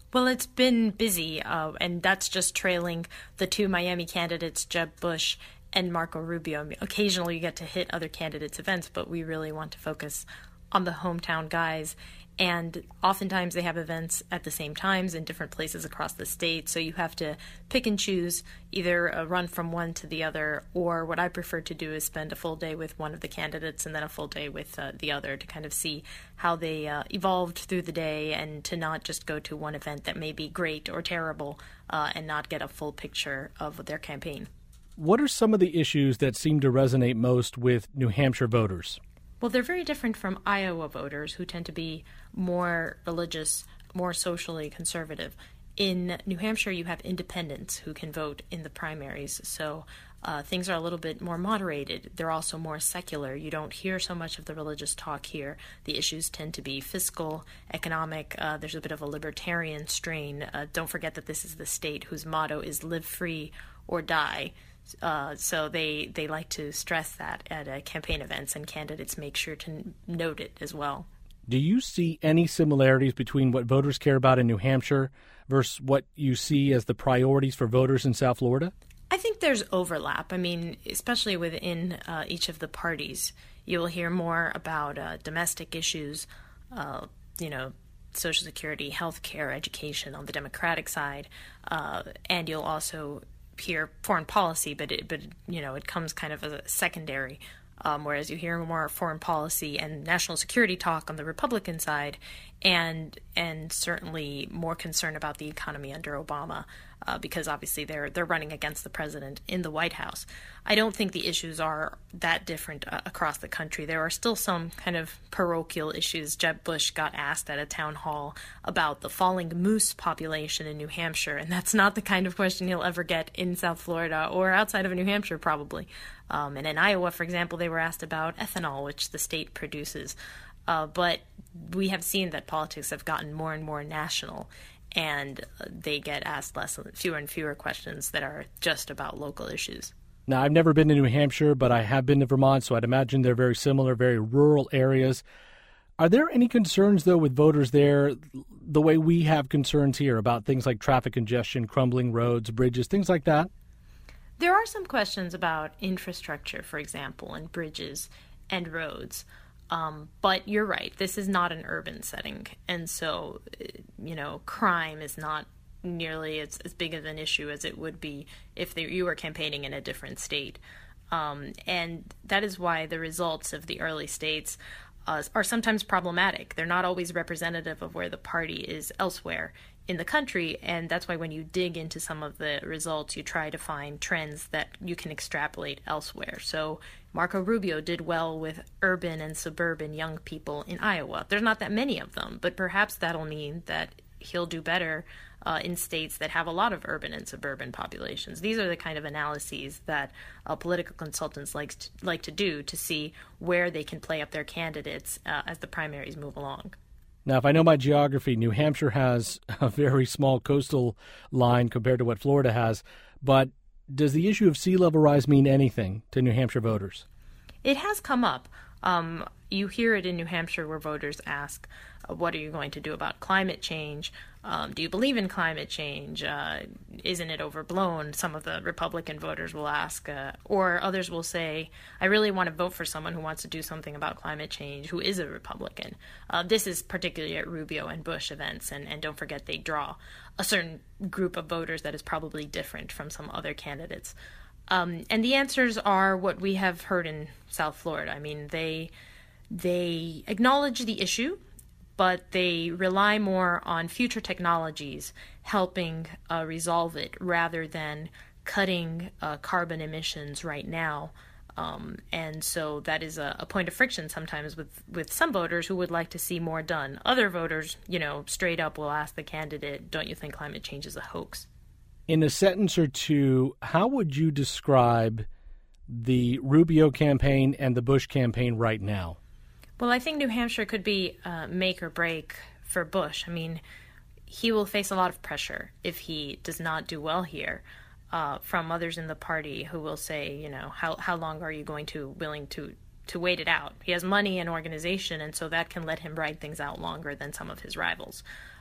Well, it's been busy, and that's just trailing the two Miami candidates, Jeb Bush and Marco Rubio. I mean, occasionally you get to hit other candidates' events, but we really want to focus on the hometown guys. And oftentimes they have events at the same times in different places across the state. So you have to pick and choose, either run from one to the other, or what I prefer to do is spend a full day with one of the candidates and then a full day with the other to kind of see how they evolved through the day, and to not just go to one event that may be great or terrible and not get a full picture of their campaign. What are some of the issues that seem to resonate most with New Hampshire voters? Well, they're very different from Iowa voters, who tend to be more religious, more socially conservative. In New Hampshire, you have independents who can vote in the primaries, so things are a little bit more moderated. They're also more secular. You don't hear so much of the religious talk here. The issues tend to be fiscal, economic. There's a bit of a libertarian strain. Don't forget that this is the state whose motto is live free or die. So they like to stress that at campaign events, and candidates make sure to note it as well. Do you see any similarities between what voters care about in New Hampshire versus what you see as the priorities for voters in South Florida? I think there's overlap. I mean, especially within each of the parties, you'll hear more about domestic issues, Social Security, health care, education on the Democratic side, and you'll also hear foreign policy, but it comes kind of as a secondary, whereas you hear more foreign policy and national security talk on the Republican side, and certainly more concern about the economy under Obama, because obviously they're running against the president in the White House. I don't think the issues are that different across the country. There are still some kind of parochial issues. Jeb Bush got asked at a town hall about the falling moose population in New Hampshire, and that's not the kind of question he'll ever get in South Florida or outside of New Hampshire, probably. And in Iowa, for example, they were asked about ethanol, which the state produces. But we have seen that politics have gotten more and more national, and they get asked fewer and fewer questions that are just about local issues. Now, I've never been to New Hampshire, but I have been to Vermont, so I'd imagine they're very similar, very rural areas. Are there any concerns, though, with voters there, the way we have concerns here about things like traffic congestion, crumbling roads, bridges, things like that? There are some questions about infrastructure, for example, and bridges and roads. But you're right, this is not an urban setting. And so, crime is not nearly as big of an issue as it would be if you were campaigning in a different state. And that is why the results of the early states are sometimes problematic. They're not always representative of where the party is elsewhere in the country, and that's why when you dig into some of the results, you try to find trends that you can extrapolate elsewhere. So Marco Rubio did well with urban and suburban young people in Iowa. There's not that many of them, but perhaps that'll mean that he'll do better in states that have a lot of urban and suburban populations. These are the kind of analyses that political consultants like to do to see where they can play up their candidates as the primaries move along. Now, if I know my geography, New Hampshire has a very small coastal line compared to what Florida has, but does the issue of sea level rise mean anything to New Hampshire voters? It has come up. You hear it in New Hampshire where voters ask, what are you going to do about climate change? Do you believe in climate change? Isn't it overblown? Some of the Republican voters will ask, or others will say, I really want to vote for someone who wants to do something about climate change, who is a Republican. This is particularly at Rubio and Bush events, and don't forget they draw a certain group of voters that is probably different from some other candidates. And the answers are what we have heard in South Florida. I mean, they acknowledge the issue, but they rely more on future technologies helping resolve it rather than cutting carbon emissions right now. And so that is a point of friction sometimes with some voters who would like to see more done. Other voters, straight up will ask the candidate, don't you think climate change is a hoax? In a sentence or two, how would you describe the Rubio campaign and the Bush campaign right now? Well, I think New Hampshire could be make or break for Bush. I mean, he will face a lot of pressure if he does not do well here from others in the party who will say, how long are you willing to wait it out? He has money and organization, and so that can let him ride things out longer than some of his rivals.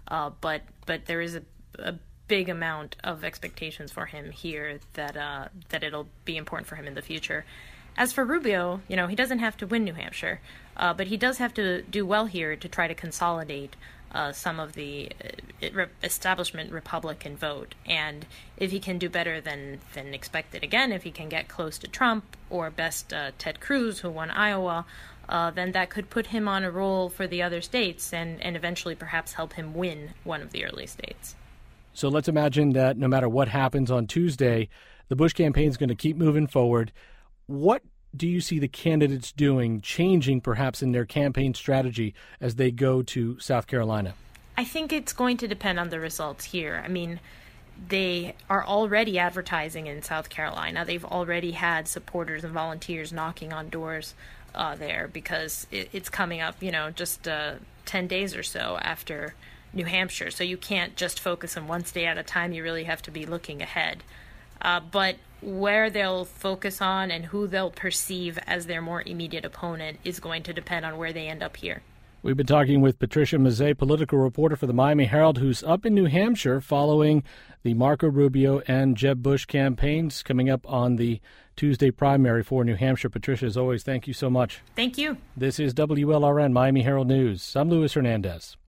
but there is a big amount of expectations for him here that it'll be important for him in the future. As for Rubio, he doesn't have to win New Hampshire, but he does have to do well here to try to consolidate some of the establishment Republican vote. And if he can do better than expected, again, if he can get close to Trump or best Ted Cruz, who won Iowa, then that could put him on a roll for the other states and eventually perhaps help him win one of the early states. So let's imagine that no matter what happens on Tuesday, the Bush campaign is going to keep moving forward. What do you see the candidates doing, changing perhaps in their campaign strategy as they go to South Carolina? I think it's going to depend on the results here. I mean, they are already advertising in South Carolina. They've already had supporters and volunteers knocking on doors there because it's coming up, just 10 days or so after New Hampshire. So you can't just focus on one state at a time. You really have to be looking ahead. But where they'll focus on and who they'll perceive as their more immediate opponent is going to depend on where they end up here. We've been talking with Patricia Mazzei, political reporter for the Miami Herald, who's up in New Hampshire following the Marco Rubio and Jeb Bush campaigns coming up on the Tuesday primary for New Hampshire. Patricia, as always, thank you so much. Thank you. This is WLRN Miami Herald News. I'm Luis Hernandez.